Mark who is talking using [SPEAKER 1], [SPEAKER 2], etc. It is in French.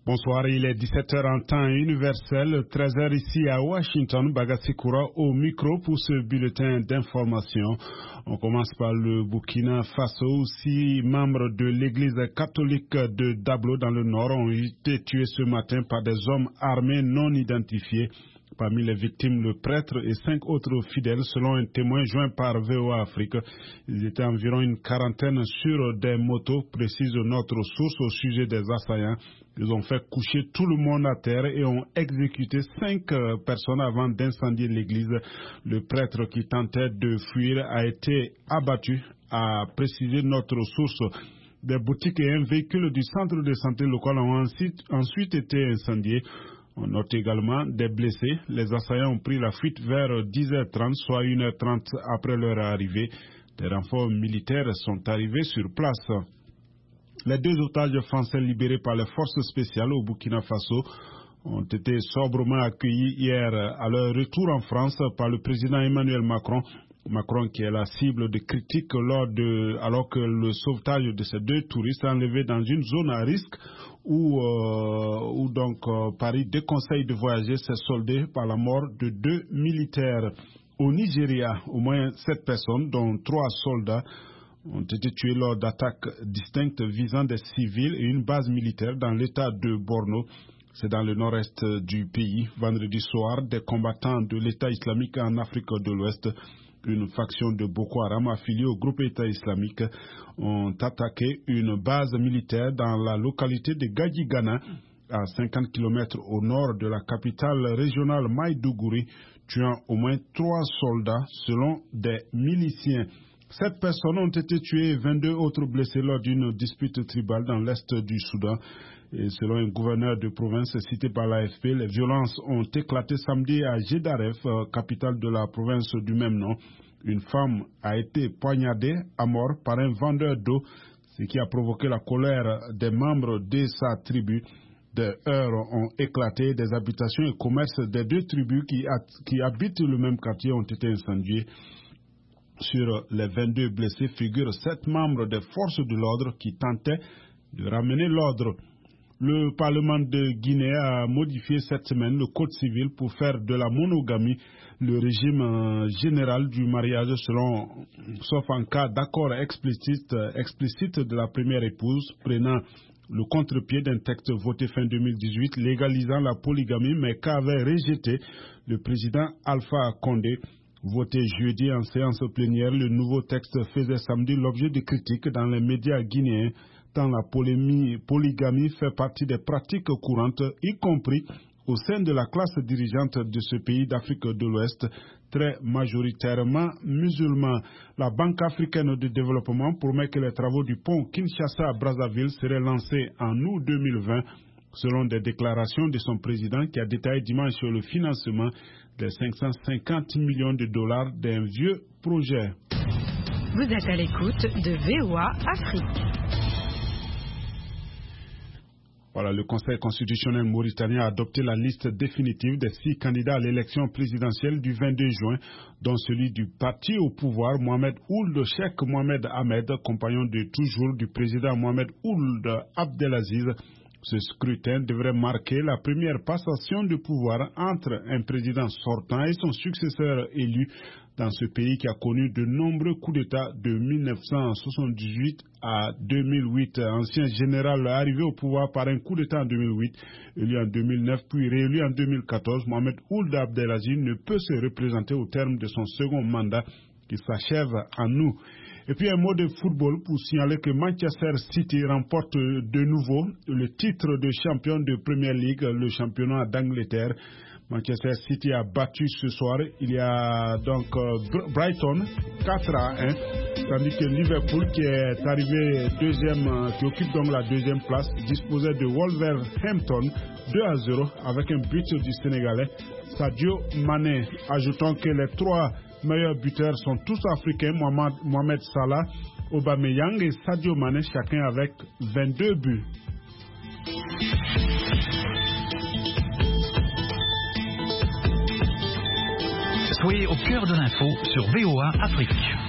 [SPEAKER 1] Bonsoir, il est 17h en temps universel, 13h ici à Washington. Bagassi Koura au micro pour ce bulletin d'information. On commence par le Burkina Faso. Aussi, membres de l'église catholique de Dablo dans le nord ont été tués ce matin par des hommes armés non identifiés. Parmi les victimes, le prêtre et 5 autres fidèles, selon un témoin joint par VOA Afrique. Ils étaient environ une quarantaine sur des motos, précise notre source au sujet des assaillants. Ils ont fait coucher tout le monde à terre et ont exécuté 5 personnes avant d'incendier l'église. Le prêtre qui tentait de fuir a été abattu, a précisé notre source. Des boutiques et un véhicule du centre de santé local ont ensuite été incendiés. On note également des blessés. Les assaillants ont pris la fuite vers 10h30, soit 1h30 après leur arrivée. Des renforts militaires sont arrivés sur place. Les 2 otages français libérés par les forces spéciales au Burkina Faso ont été sobrement accueillis hier à leur retour en France par le président Emmanuel Macron. Macron qui est la cible de critiques alors que le sauvetage de ces 2 touristes enlevés dans une zone à risque où Paris déconseille de voyager s'est soldé par la mort de 2 militaires. Au Nigeria, au moins 7 personnes, dont 3 soldats, ont été tués lors d'attaques distinctes visant des civils et une base militaire dans l'état de Borno. C'est dans le nord-est du pays. Vendredi soir, des combattants de l'État islamique en Afrique de l'Ouest, une faction de Boko Haram affiliée au groupe État islamique, ont attaqué une base militaire dans la localité de Gadjigana, à 50 km au nord de la capitale régionale Maïdougouri, tuant au moins 3 soldats selon des miliciens. 7 personnes ont été tuées et 22 autres blessées lors d'une dispute tribale dans l'est du Soudan. Et selon un gouverneur de province cité par l'AFP, les violences ont éclaté samedi à Gedaref, capitale de la province du même nom. Une femme a été poignardée à mort par un vendeur d'eau, ce qui a provoqué la colère des membres de sa tribu. Des heurts ont éclaté, des habitations et commerces des 2 tribus qui habitent le même quartier ont été incendiés. Sur les 22 blessés figurent 7 membres des forces de l'ordre qui tentaient de ramener l'ordre. Le Parlement de Guinée a modifié cette semaine le code civil pour faire de la monogamie le régime général du mariage sauf en cas d'accord explicite de la première épouse, prenant le contre-pied d'un texte voté fin 2018 légalisant la polygamie, mais qu'avait rejeté le président Alpha Condé. Voté jeudi en séance plénière, le nouveau texte faisait samedi l'objet de critiques dans les médias guinéens, tant la polygamie fait partie des pratiques courantes, y compris au sein de la classe dirigeante de ce pays d'Afrique de l'Ouest, très majoritairement musulman. La Banque africaine de développement promet que les travaux du pont Kinshasa-Brazzaville seraient lancés en août 2020, selon des déclarations de son président qui a détaillé dimanche le financement des 550 millions de dollars d'un vieux projet.
[SPEAKER 2] Vous êtes à l'écoute de VOA Afrique.
[SPEAKER 1] Voilà, le Conseil constitutionnel mauritanien a adopté la liste définitive des 6 candidats à l'élection présidentielle du 22 juin, dont celui du parti au pouvoir, Mohamed Ould Cheikh Mohamed Ahmed, compagnon de toujours du président Mohamed Ould Abdelaziz. Ce scrutin devrait marquer la première passation de pouvoir entre un président sortant et son successeur élu dans ce pays qui a connu de nombreux coups d'État de 1978 à 2008. Ancien général arrivé au pouvoir par un coup d'État en 2008, élu en 2009 puis réélu en 2014, Mohamed Ould Abdelaziz ne peut se représenter au terme de son second mandat qui s'achève en août. Et puis un mot de football pour signaler que Manchester City remporte de nouveau le titre de champion de Premier League, le championnat d'Angleterre. Manchester City a battu ce soir, il y a donc Brighton 4-1, tandis que Liverpool qui est arrivé qui occupe donc la 2e place, disposait de Wolverhampton 2-0 avec un but du Sénégalais Sadio Mané. Ajoutons que les 3 meilleurs buteurs sont tous africains, Mohamed Salah, Aubameyang et Sadio Mané, chacun avec 22 buts.
[SPEAKER 3] Soyez au cœur de l'info sur VOA Afrique.